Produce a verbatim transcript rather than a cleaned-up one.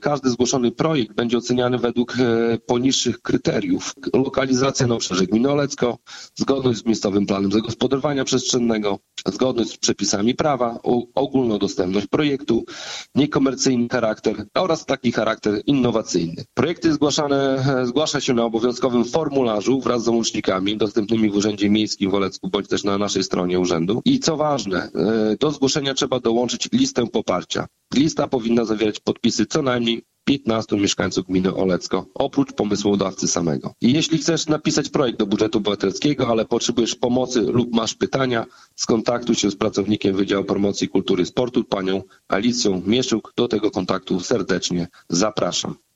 Każdy zgłoszony projekt będzie oceniany według e, poniższych kryteriów. Lokalizacja na obszarze gminy Olecko, zgodność z miejscowym planem zagospodarowania przestrzennego, zgodność z przepisami prawa, o, ogólnodostępność projektu, niekomercyjny charakter oraz taki charakter innowacyjny. Projekty zgłaszane, e, zgłasza się na obowiązkowym formularzu wraz z załącznikami dostępnymi w Urzędzie Miejskim w Olecku bądź też na naszej stronie urzędu. I co ważne, e, do zgłoszenia trzeba dołączyć listę poparcia. Lista powinna zawierać podpisy co najmniej piętnastu mieszkańców gminy Olecko, oprócz pomysłodawcy samego. I jeśli chcesz napisać projekt do budżetu obywatelskiego, ale potrzebujesz pomocy lub masz pytania, skontaktuj się z pracownikiem Wydziału Promocji Kultury i Sportu, panią Alicją Mieszuk. Do tego kontaktu serdecznie zapraszam.